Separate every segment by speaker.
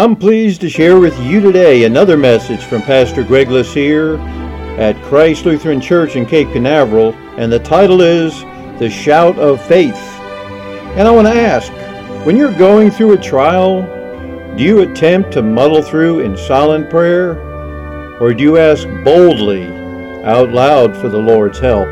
Speaker 1: I'm pleased to share with you today another message from Pastor Greg Lassier at Christ Lutheran Church in Cape Canaveral, and the title is The Shout of Faith. And I want to ask, when you're going through a trial, do you attempt to muddle through in silent prayer, or do you ask boldly out loud for the Lord's help?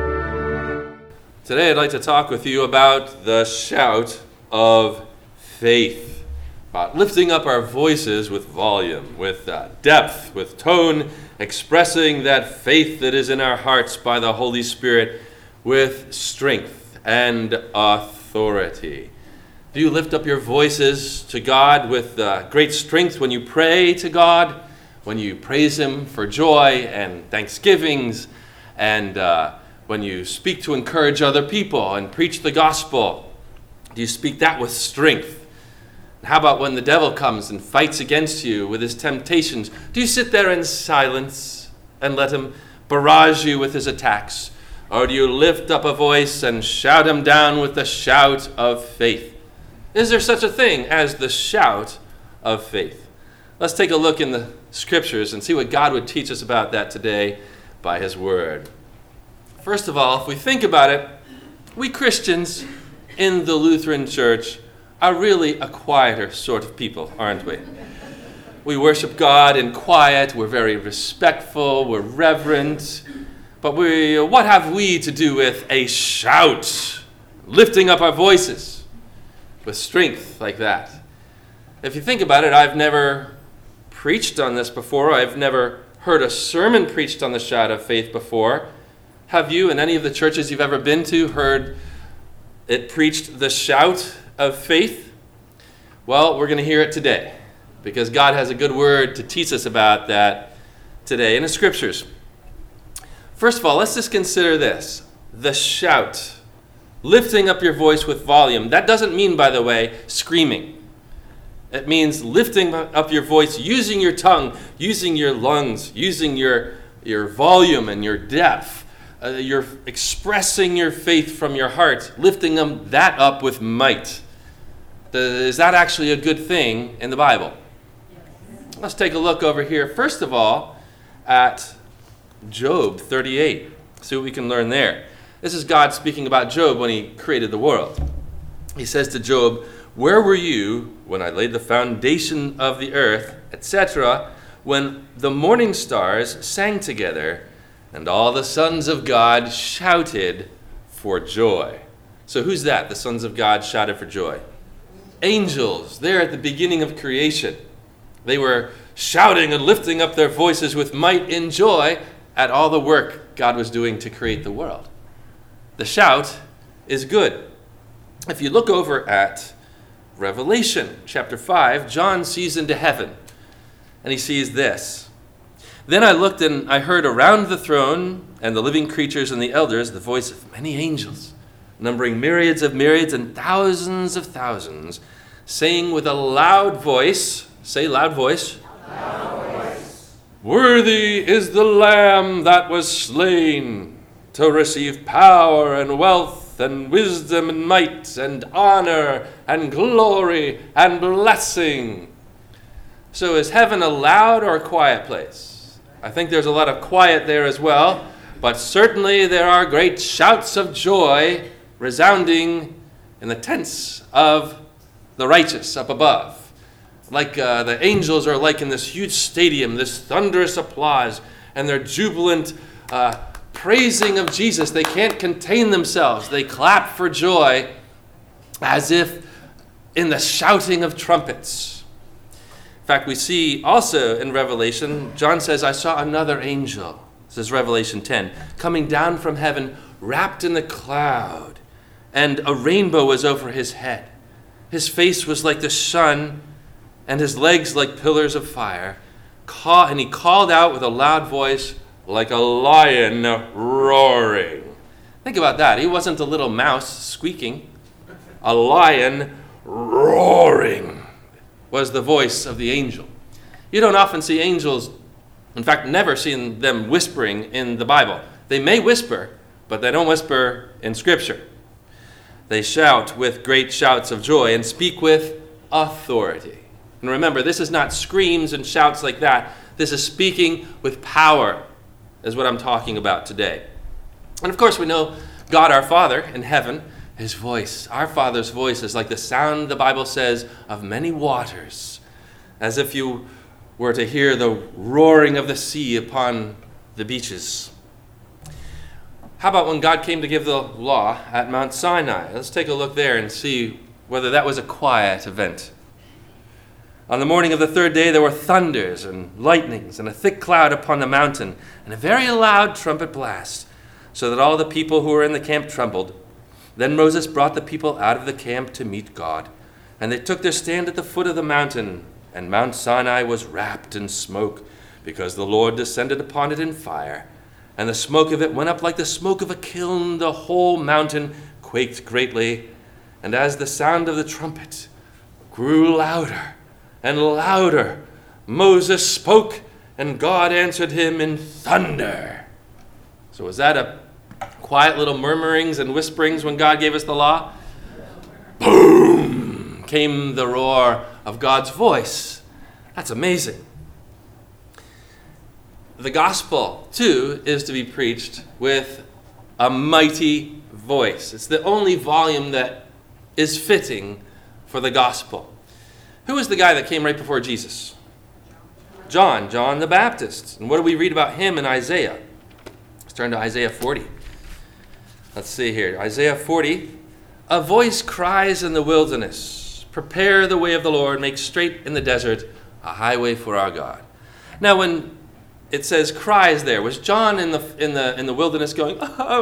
Speaker 2: Today I'd like to talk with you about the shout of faith, about lifting up our voices with volume, with depth, with tone, expressing that faith that is in our hearts by the Holy Spirit with strength and authority. Do you lift up your voices to God with great strength when you pray to God, when you praise Him for joy and thanksgivings, and when you speak to encourage other people and preach the gospel? Do you speak that with strength? And how about when the devil comes and fights against you with his temptations? Do you sit there in silence and let him barrage you with his attacks? Or do you lift up a voice and shout him down with the shout of faith? Is there such a thing as the shout of faith? Let's take a look in the scriptures and see what God would teach us about that today by His Word. First of all, if we think about it, we Christians in the Lutheran Church are really a quieter sort of people, aren't we? We worship God in quiet, we're very respectful, we're reverent, but what have we to do with a shout, lifting up our voices with strength like that? If you think about it, I've never preached on this before. I've never heard a sermon preached on the shout of faith before. Have you, in any of the churches you've ever been to, heard it preached the shout of faith? Well, we're going to hear it today because God has a good word to teach us about that today in the scriptures. First of all, let's just consider this. The shout, lifting up your voice with volume. That doesn't mean, by the way, screaming. It means lifting up your voice, using your tongue, using your lungs, using your volume and your depth. You're expressing your faith from your heart, lifting that up with might. Is that actually a good thing in the Bible? Yes. Let's take a look over here, first of all, at Job 38. See what we can learn there. This is God speaking about Job when He created the world. He says to Job, "Where were you when I laid the foundation of the earth, etc., when the morning stars sang together, and all the sons of God shouted for joy?" So who's that? The sons of God shouted for joy. Angels, there at the beginning of creation. They were shouting and lifting up their voices with might in joy at all the work God was doing to create the world. The shout is good. If you look over at Revelation chapter 5, John sees into heaven, and he sees this. "Then I looked and I heard around the throne and the living creatures and the elders the voice of many angels, numbering myriads of myriads and thousands of thousands, saying with a loud voice," say loud voice, "Loud voice, worthy is the Lamb that was slain to receive power and wealth and wisdom and might and honor and glory and blessing." So is heaven a loud or a quiet place? I think there's a lot of quiet there as well, but certainly there are great shouts of joy resounding in the tents of the righteous up above. Like the angels are like in this huge stadium, this thunderous applause, and their jubilant praising of Jesus. They can't contain themselves. They clap for joy as if in the shouting of trumpets. In fact, we see also in Revelation, John says, "I saw another angel," this is Revelation 10, "coming down from heaven, wrapped in a cloud, and a rainbow was over his head. His face was like the sun, and his legs like pillars of fire. And he called out with a loud voice, like a lion roaring." Think about that. He wasn't a little mouse squeaking. A lion roaring was the voice of the angel. You don't often see angels, in fact, never seen them whispering in the Bible. They may whisper, but they don't whisper in Scripture. They shout with great shouts of joy and speak with authority. And remember, this is not screams and shouts like that. This is speaking with power, is what I'm talking about today. And of course, we know God our Father in heaven, his voice, our Father's voice is like the sound, the Bible says, of many waters, as if you were to hear the roaring of the sea upon the beaches. How about when God came to give the law at Mount Sinai? Let's take a look there and see whether that was a quiet event. On the morning of the third day, there were thunders and lightnings and a thick cloud upon the mountain and a very loud trumpet blast, so that all the people who were in the camp trembled. Then Moses brought the people out of the camp to meet God, and they took their stand at the foot of the mountain, and Mount Sinai was wrapped in smoke, because the Lord descended upon it in fire, and the smoke of it went up like the smoke of a kiln. The whole mountain quaked greatly, and as the sound of the trumpet grew louder and louder, Moses spoke, and God answered him in thunder. So was that a quiet little murmurings and whisperings when God gave us the law? Boom! Came the roar of God's voice. That's amazing. The gospel, too, is to be preached with a mighty voice. It's the only volume that is fitting for the gospel. Who was the guy that came right before Jesus? John the Baptist. And what do we read about him in Isaiah? Let's turn to Isaiah 40. Let's see here. Isaiah 40. A voice cries in the wilderness, prepare the way of the Lord, make straight in the desert a highway for our God. Now, when it says cries there, was John in the wilderness going,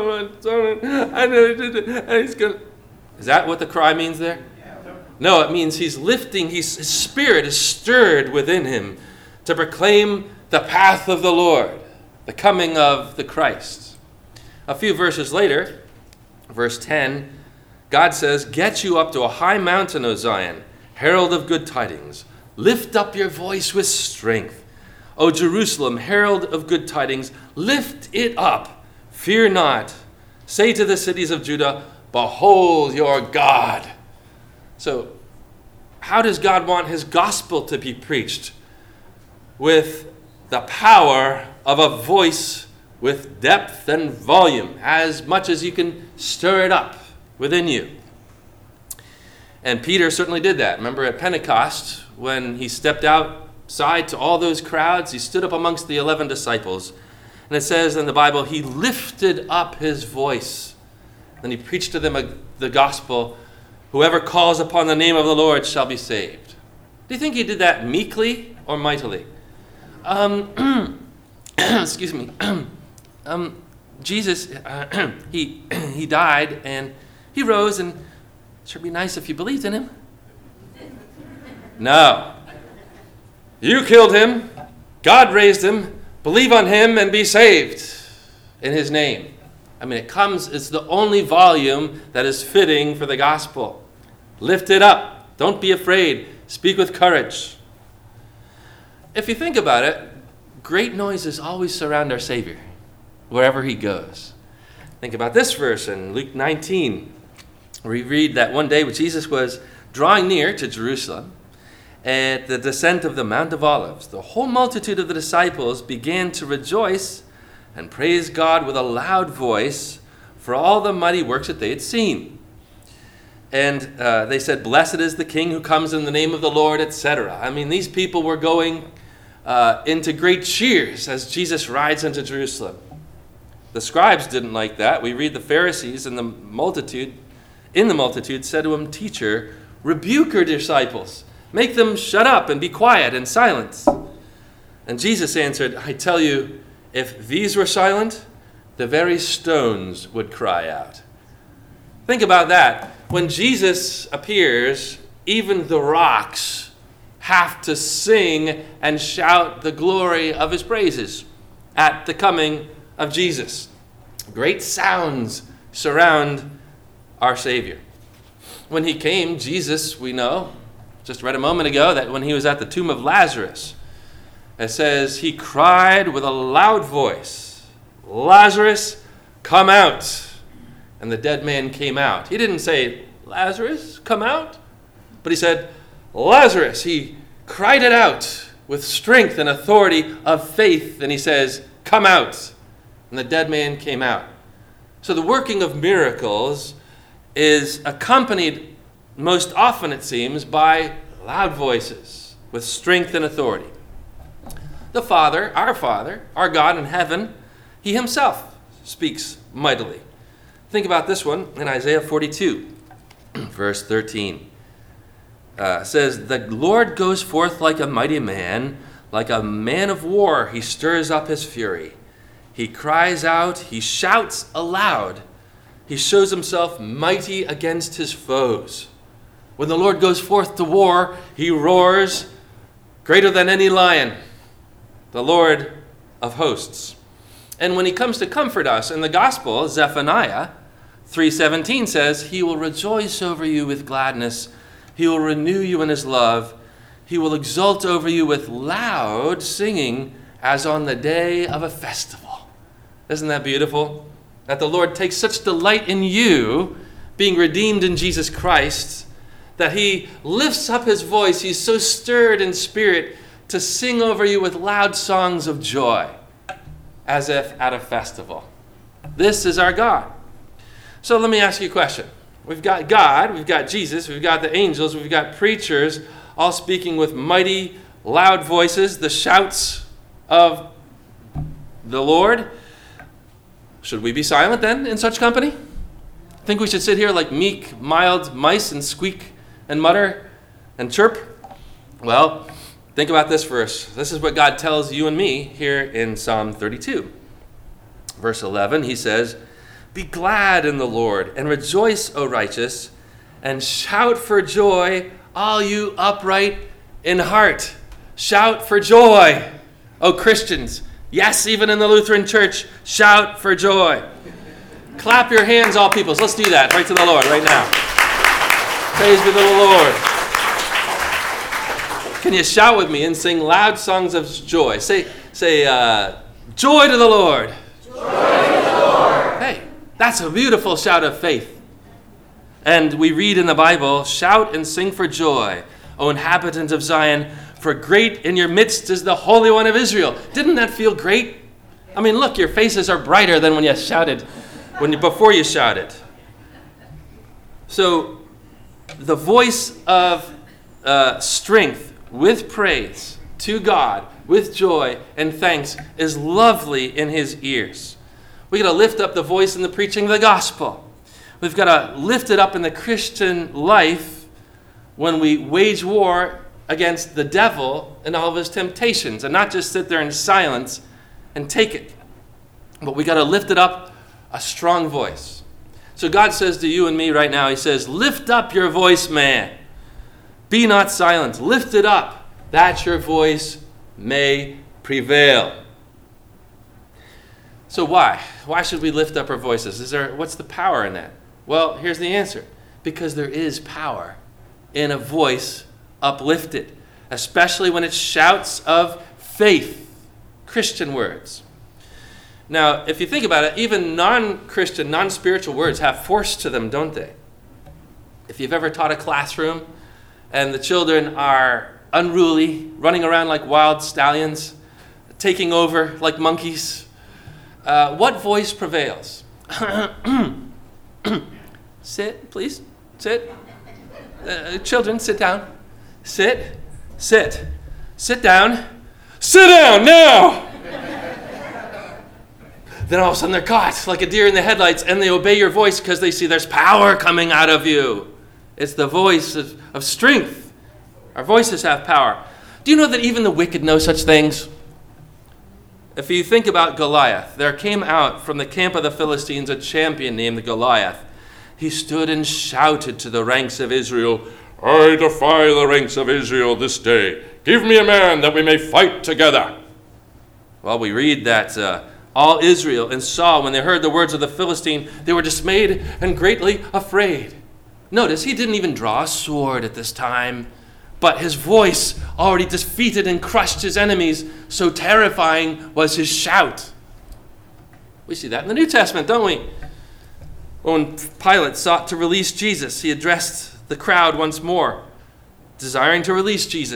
Speaker 2: is that what the cry means there? No, it means he's lifting, his spirit is stirred within him to proclaim the path of the Lord, the coming of the Christ. A few verses later, verse 10, God says, get you up to a high mountain, O Zion, herald of good tidings. Lift up your voice with strength. O Jerusalem, herald of good tidings, lift it up. Fear not. Say to the cities of Judah, behold your God. So, how does God want his gospel to be preached? With the power of a voice with depth and volume, as much as you can stir it up within you. And Peter certainly did that. Remember at Pentecost, when he stepped outside to all those crowds, he stood up amongst the 11 disciples. And it says in the Bible, he lifted up his voice. Then he preached to them the gospel. Whoever calls upon the name of the Lord shall be saved. Do you think he did that meekly or mightily? Excuse me. Jesus, he died and he rose, and it should be nice if you believed in him. No. You killed him. God raised him. Believe on him and be saved in his name. I mean, it's the only volume that is fitting for the gospel. Lift it up. Don't be afraid. Speak with courage. If you think about it, great noises always surround our Savior wherever he goes. Think about this verse in Luke 19. We read that one day when Jesus was drawing near to Jerusalem at the descent of the Mount of Olives, the whole multitude of the disciples began to rejoice and praise God with a loud voice for all the mighty works that they had seen. And they said, blessed is the King who comes in the name of the Lord, etc. I mean, these people were going into great cheers as Jesus rides into Jerusalem. The scribes didn't like that. We read the Pharisees and the multitude said to him, teacher, rebuke your disciples. Make them shut up and be quiet and silent. And Jesus answered, I tell you, if these were silent, the very stones would cry out. Think about that. When Jesus appears, even the rocks have to sing and shout the glory of his praises at the coming of Jesus. Great sounds surround our Savior. When he came, Jesus, we know, just read a moment ago, that when he was at the tomb of Lazarus, it says he cried with a loud voice, Lazarus, come out. And the dead man came out. He didn't say, Lazarus, come out. But he said, Lazarus. He cried it out with strength and authority of faith, and he says, "Come out." And the dead man came out. So the working of miracles is accompanied most often, it seems, by loud voices with strength and authority. The Father, our God in heaven, he himself speaks mightily. Think about this one in Isaiah 42, verse 13. Says, "The Lord goes forth like a mighty man, like a man of war. He stirs up his fury. He cries out, he shouts aloud. He shows himself mighty against his foes." When the Lord goes forth to war, he roars greater than any lion, the Lord of hosts. And when he comes to comfort us in the gospel, Zephaniah 3:17 says, "He will rejoice over you with gladness. He will renew you in his love. He will exult over you with loud singing as on the day of a festival." Isn't that beautiful? That the Lord takes such delight in you being redeemed in Jesus Christ that he lifts up his voice. He's so stirred in spirit to sing over you with loud songs of joy, as if at a festival. This is our God. So let me ask you a question. We've got God, we've got Jesus, we've got the angels, we've got preachers, all speaking with mighty, loud voices, the shouts of the Lord. Should we be silent then in such company? Think we should sit here like meek, mild mice and squeak and mutter and chirp? Well, think about this verse. This is what God tells you and me here in Psalm 32. Verse 11, he says, "Be glad in the Lord and rejoice, O righteous, and shout for joy, all you upright in heart." Shout for joy, O Christians. Yes, even in the Lutheran Church, shout for joy. Clap your hands, all peoples. Let's do that right to the Lord right now. Praise be to the Lord. Can you shout with me and sing loud songs of joy? Say, joy to the Lord.
Speaker 3: Joy to the Lord.
Speaker 2: Hey, that's a beautiful shout of faith. And we read in the Bible, "Shout and sing for joy, O inhabitant of Zion, for great in your midst is the Holy One of Israel." Didn't that feel great? I mean, look, your faces are brighter than when you shouted, before you shouted. So the voice of strength with praise to God, with joy and thanks, is lovely in his ears. We got to lift up the voice in the preaching of the gospel. We've got to lift it up in the Christian life when we wage war against the devil and all of his temptations, and not just sit there in silence and take it. But we got to lift it up a strong voice. So God says to you and me right now, he says, "Lift up your voice, man. Be not silent. Lift it up, that your voice may prevail." So why? Why should we lift up our voices? What's the power in that? Well, here's the answer. Because there is power in a voice uplifted, especially when it shouts of faith, Christian words. Now, if you think about it, even non-Christian, non-spiritual words have force to them, don't they? If you've ever taught a classroom and the children are unruly, running around like wild stallions, taking over like monkeys, what voice prevails? Sit, please. Sit. Children, sit down. Sit. Sit. Sit down. Sit down now! Then all of a sudden they're caught like a deer in the headlights, and they obey your voice because they see there's power coming out of you. It's the voice of strength. Our voices have power. Do you know that even the wicked know such things? If you think about Goliath, there came out from the camp of the Philistines a champion named Goliath. He stood and shouted to the ranks of Israel, "I defy the ranks of Israel this day. Give me a man that we may fight together." Well, we read that all Israel and Saul, when they heard the words of the Philistine, they were dismayed and greatly afraid. Notice, he didn't even draw a sword at this time, but his voice already defeated and crushed his enemies, so terrifying was his shout. We see that in the New Testament, don't we? When Pilate sought to release Jesus, he addressed the crowd once more, desiring to release Jesus.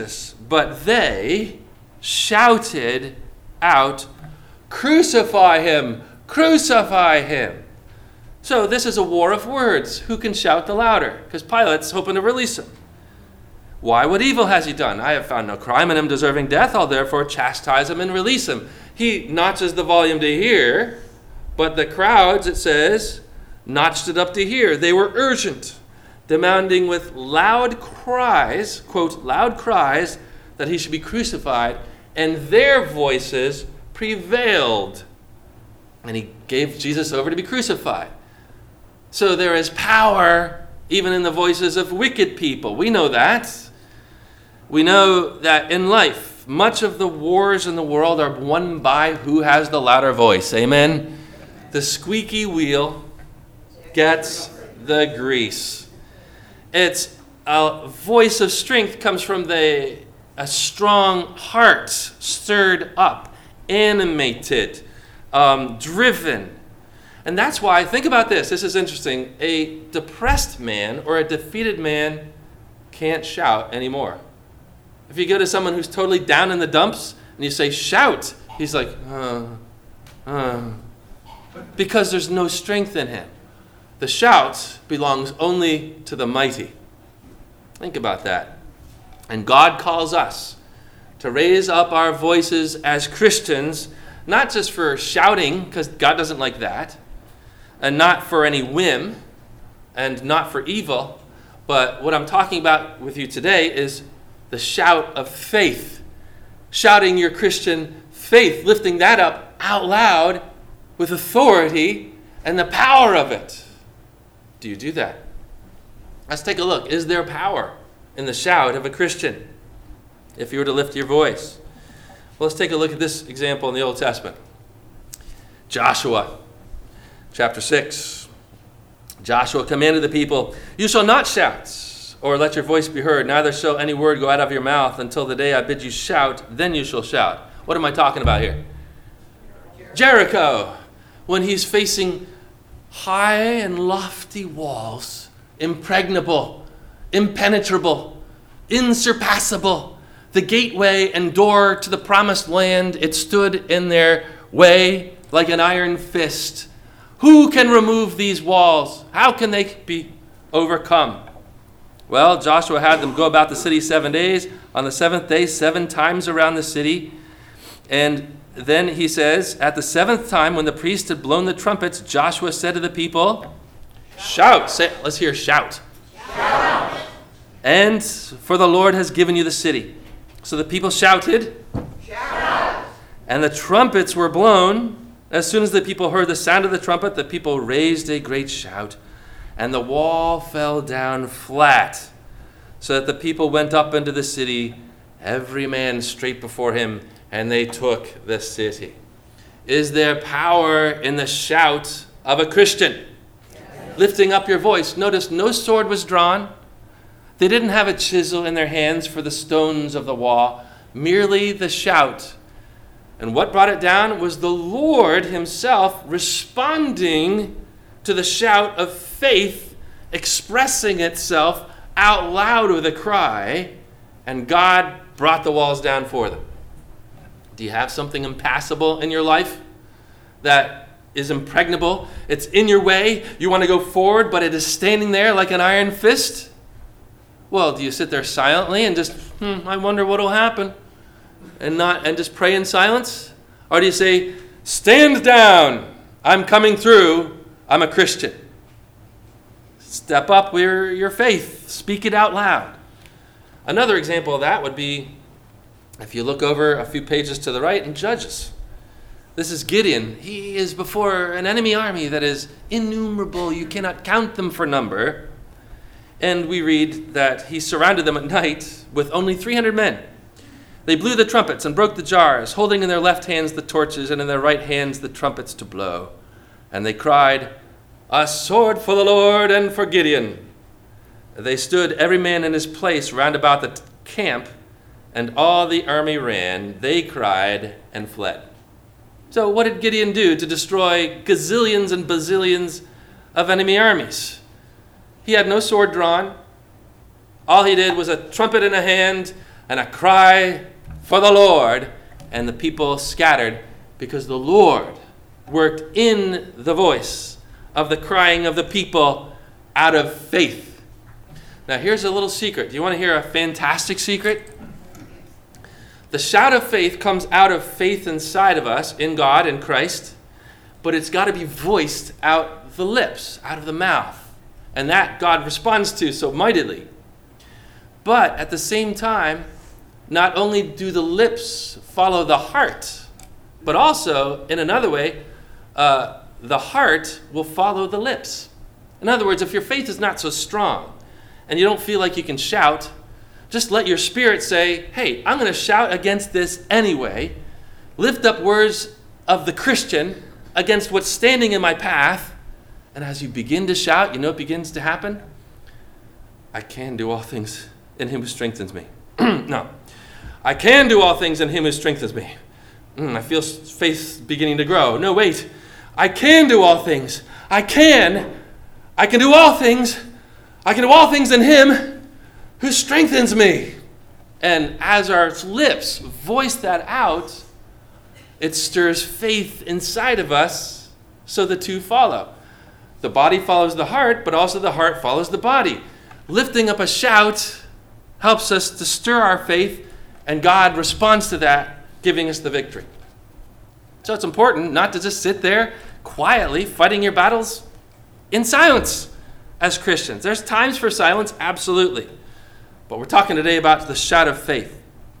Speaker 2: but they shouted out, "Crucify him! Crucify him!" So this is a war of words. Who can shout the louder? Because Pilate's hoping to release him. Why? What evil has he done? I have found no crime in him deserving death. I'll therefore chastise him and release him. He notches the volume to here, but the crowds, it says, notched it up to here. They were urgent, demanding with loud cries, quote, loud cries, that he should be crucified, and their voices prevailed. And he gave Jesus over to be crucified. So there is power even in the voices of wicked people. We know that. We know that in life, much of the wars in the world are won by who has the louder voice. Amen? The squeaky wheel gets the grease. It's a voice of strength comes from a strong heart, stirred up, animated, driven. And that's why, think about this. This is interesting. A depressed man or a defeated man can't shout anymore. If you go to someone who's totally down in the dumps and you say, shout, he's like, because there's no strength in him. The shout belongs only to the mighty. Think about that. And God calls us to raise up our voices as Christians, not just for shouting, because God doesn't like that, and not for any whim, and not for evil, but what I'm talking about with you today is the shout of faith. Shouting your Christian faith, lifting that up out loud with authority and the power of it. Do you do that? Let's take a look. Is there power in the shout of a Christian if you were to lift your voice? Well, let's take a look at this example in the Old Testament. Joshua, chapter 6. Joshua commanded the people, "You shall not shout, or let your voice be heard, neither shall any word go out of your mouth until the day I bid you shout, then you shall shout." What am I talking about here? Jericho. When he's facing high and lofty walls, impregnable, impenetrable, insurpassable, the gateway and door to the promised land, it stood in their way like an iron fist. Who can remove these walls? How can they be overcome? Well, Joshua had them go about the city 7 days. On the seventh day, 7 times around the city. And then he says, at the 7th time, when the priest had blown the trumpets, Joshua said to the people, shout. Let's hear shout. Shout. And for the Lord has given you the city. So the people shouted. Shout. And the trumpets were blown. As soon as the people heard the sound of the trumpet, the people raised a great shout. And the wall fell down flat, so that the people went up into the city, every man straight before him, and they took the city. Is there power in the shout of a Christian? Yes. Lifting up your voice. Notice no sword was drawn. They didn't have a chisel in their hands for the stones of the wall, merely the shout. And what brought it down was the Lord himself responding to the shout of faith, expressing itself out loud with a cry, and God brought the walls down for them. Do you have something impassable in your life that is impregnable? It's in your way. You want to go forward, but it is standing there like an iron fist? Well, do you sit there silently and just, I wonder what will happen, and just pray in silence? Or do you say, stand down, I'm coming through, I'm a Christian? Step up with your faith. Speak it out loud. Another example of that would be if you look over a few pages to the right in Judges. This is Gideon. He is before an enemy army that is innumerable. You cannot count them for number. And we read that he surrounded them at night with only 300 men. They blew the trumpets and broke the jars, holding in their left hands the torches and in their right hands the trumpets to blow. And they cried, "A sword for the Lord and for Gideon." They stood every man in his place round about the camp, and all the army ran. They cried and fled. So what did Gideon do to destroy gazillions and bazillions of enemy armies? He had no sword drawn. All he did was a trumpet in a hand, and a cry for the Lord, and the people scattered because the Lord worked in the voice of the crying of the people out of faith. Now here's a little secret. Do you want to hear a fantastic secret? The shout of faith comes out of faith inside of us, in God, in Christ, but it's got to be voiced out the lips, out of the mouth. And that God responds to so mightily. But at the same time, not only do the lips follow the heart, but also, in another way, the heart will follow the lips. In other words, if your faith is not so strong and you don't feel like you can shout, just let your spirit say, hey, I'm going to shout against this anyway. Lift up words of the Christian against what's standing in my path. And as you begin to shout, you know what begins to happen? I can do all things in him who strengthens me. No. I can do all things in him who strengthens me. I feel faith beginning to grow. No, wait. I can do all things. I can do all things. I can do all things in him who strengthens me. And as our lips voice that out, it stirs faith inside of us, so the two follow. The body follows the heart, but also the heart follows the body. Lifting up a shout helps us to stir our faith, and God responds to that, giving us the victory. So it's important not to just sit there quietly fighting your battles in silence as Christians. There's times for silence, absolutely. But we're talking today about the shout of faith.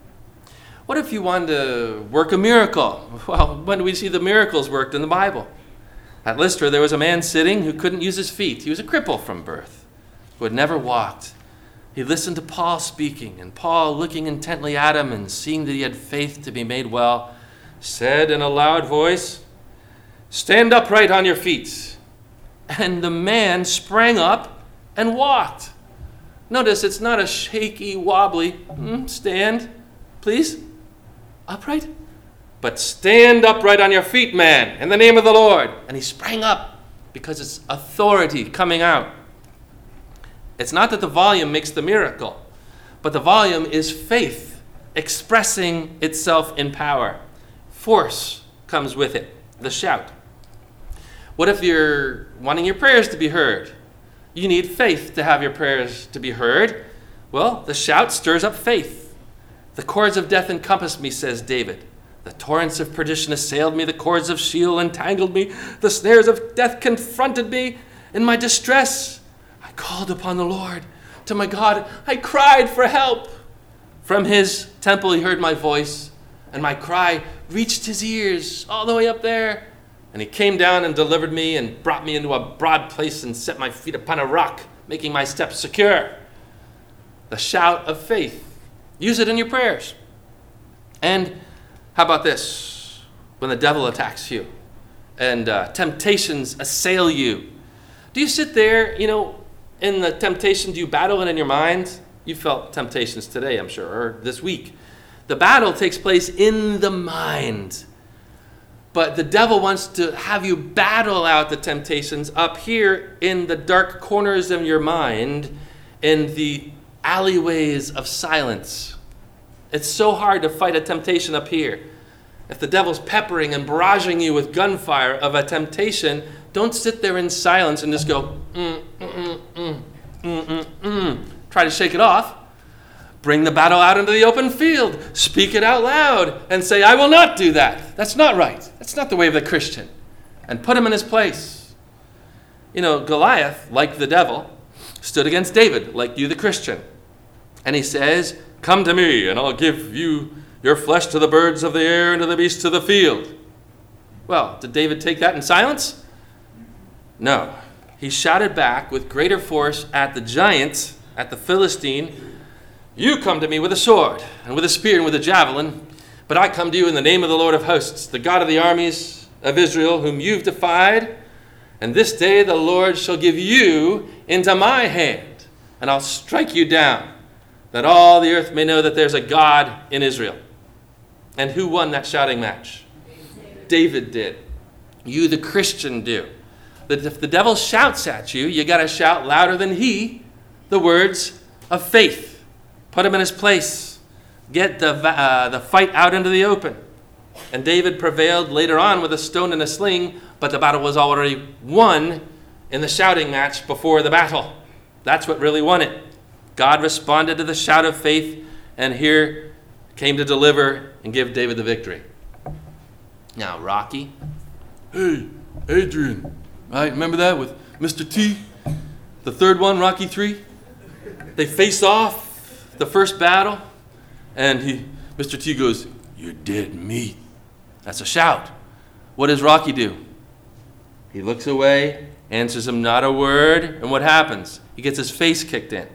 Speaker 2: What if you wanted to work a miracle? Well, when do we see the miracles worked in the Bible? At Lystra, there was a man sitting who couldn't use his feet. He was a cripple from birth, who had never walked. He listened to Paul speaking, and Paul, looking intently at him and seeing that he had faith to be made well, said in a loud voice, "Stand upright on your feet." And the man sprang up and walked. Notice it's not a shaky, wobbly, stand, please, upright. But stand upright on your feet, man, in the name of the Lord. And he sprang up because it's authority coming out. It's not that the volume makes the miracle, but the volume is faith expressing itself in power. Force comes with it, the shout. What if you're wanting your prayers to be heard? You need faith to have your prayers to be heard. Well, the shout stirs up faith. The cords of death encompassed me, says David. The torrents of perdition assailed me. The cords of Sheol entangled me. The snares of death confronted me. In my distress, I called upon the Lord. To my God, I cried for help. From his temple he heard my voice, and my cry reached his ears all the way up there. And he came down and delivered me and brought me into a broad place and set my feet upon a rock, making my steps secure. The shout of faith. Use it in your prayers. And how about this? When the devil attacks you and temptations assail you. Do you sit there, in the temptation, do you battle it in your mind? You felt temptations today, I'm sure, or this week. The battle takes place in the mind. But the devil wants to have you battle out the temptations up here in the dark corners of your mind, in the alleyways of silence. It's so hard to fight a temptation up here. If the devil's peppering and barraging you with gunfire of a temptation, don't sit there in silence and just go, Try to shake it off. Bring the battle out into the open field. Speak it out loud and say, I will not do that. That's not right. That's not the way of the Christian. And put him in his place. Goliath, like the devil, stood against David, like you, the Christian. And he says, come to me, and I'll give you your flesh to the birds of the air and to the beasts of the field. Well, did David take that in silence? No. He shouted back with greater force at the giant, at the Philistine, you come to me with a sword, and with a spear, and with a javelin, but I come to you in the name of the Lord of hosts, the God of the armies of Israel, whom you've defied, and this day the Lord shall give you into my hand, and I'll strike you down, that all the earth may know that there's a God in Israel. And who won that shouting match? David did. You, the Christian, do. That if the devil shouts at you, you got to shout louder than he the words of faith. Put him in his place. get the fight out into the open. And David prevailed later on with a stone and a sling, but the battle was already won in the shouting match before the battle. That's what really won it. God responded to the shout of faith, and here came to deliver and give David the victory. Now, Rocky. Hey, Adrian. Right, remember that with Mr. T? The third one, Rocky 3? They face off the first battle, and Mr. T goes, "You're dead meat." That's a shout. What does Rocky do? He looks away, answers him not a word, and what happens? He gets his face kicked in.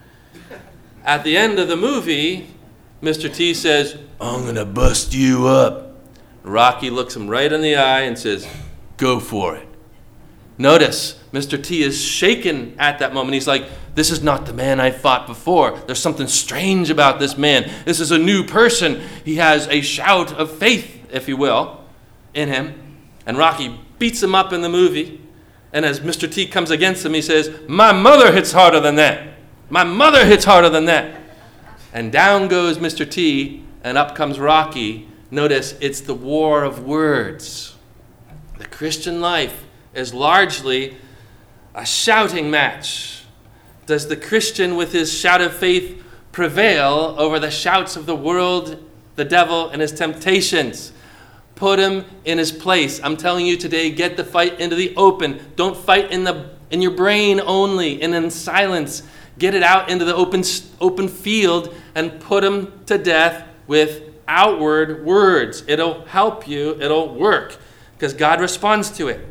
Speaker 2: At the end of the movie, Mr. T says, "I'm going to bust you up." Rocky looks him right in the eye and says, "Go for it." Notice, Mr. T is shaken at that moment. He's like, "This is not the man I fought before. There's something strange about this man. This is a new person. He has a shout of faith, if you will, in him." And Rocky beats him up in the movie. And as Mr. T comes against him, he says, "My mother hits harder than that. My mother hits harder than that." And down goes Mr. T, and up comes Rocky. Notice, it's the war of words. The Christian life is largely a shouting match. Does the Christian with his shout of faith prevail over the shouts of the world, the devil, and his temptations? Put him in his place. I'm telling you today, get the fight into the open. Don't fight in your brain only and in silence. Get it out into the open field and put him to death with outward words. It'll help you. It'll work because God responds to it.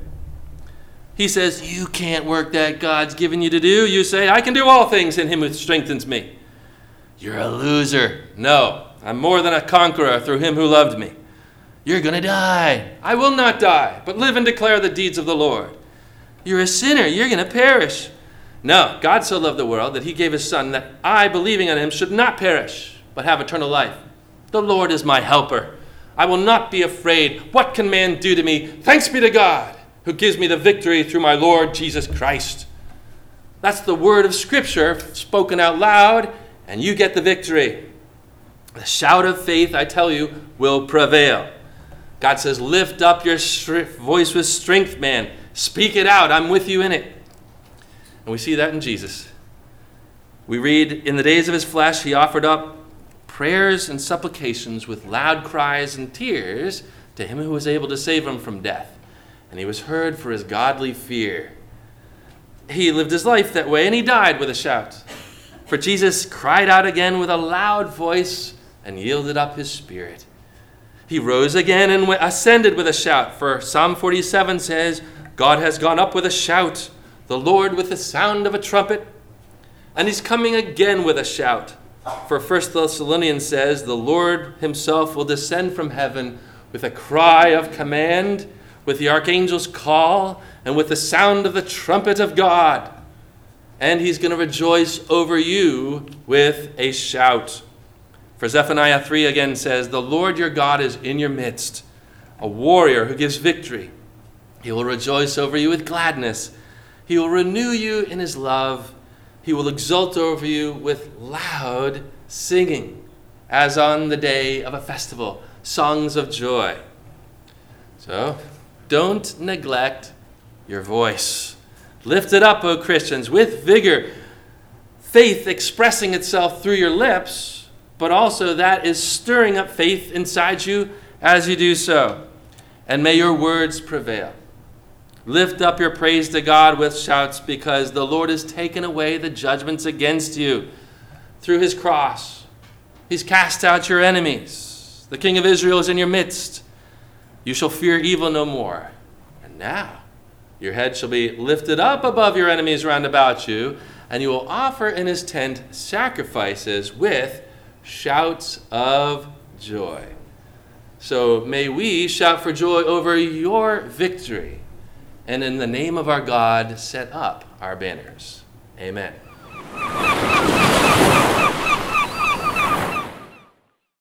Speaker 2: He says, "You can't work that God's given you to do." You say, "I can do all things in him who strengthens me." You're a loser. No, I'm more than a conqueror through him who loved me. You're going to die. I will not die, but live and declare the deeds of the Lord. You're a sinner. You're going to perish. No, God so loved the world that he gave his son that I, believing on him, should not perish, but have eternal life. The Lord is my helper. I will not be afraid. What can man do to me? Thanks be to God, who gives me the victory through my Lord Jesus Christ. That's the word of Scripture spoken out loud, and you get the victory. The shout of faith, I tell you, will prevail. God says, lift up your voice with strength, man. Speak it out. I'm with you in it. And we see that in Jesus. We read, in the days of his flesh, he offered up prayers and supplications with loud cries and tears to him who was able to save him from death. And he was heard for his godly fear. He lived his life that way, and he died with a shout. For Jesus cried out again with a loud voice and yielded up his spirit. He rose again and ascended with a shout. For Psalm 47 says, God has gone up with a shout, the Lord with the sound of a trumpet. And he's coming again with a shout. For 1 Thessalonians says, the Lord himself will descend from heaven with a cry of command, with the archangel's call, and with the sound of the trumpet of God. And he's going to rejoice over you with a shout. For Zephaniah 3 again says, the Lord your God is in your midst, a warrior who gives victory. He will rejoice over you with gladness. He will renew you in his love. He will exult over you with loud singing, as on the day of a festival, songs of joy. So, don't neglect your voice. Lift it up, O Christians, with vigor. Faith expressing itself through your lips, but also that is stirring up faith inside you as you do so. And may your words prevail. Lift up your praise to God with shouts, because the Lord has taken away the judgments against you through his cross. He's cast out your enemies. The King of Israel is in your midst. You shall fear evil no more. And now your head shall be lifted up above your enemies round about you, and you will offer in his tent sacrifices with shouts of joy. So may we shout for joy over your victory, and in the name of our God set up our banners. Amen.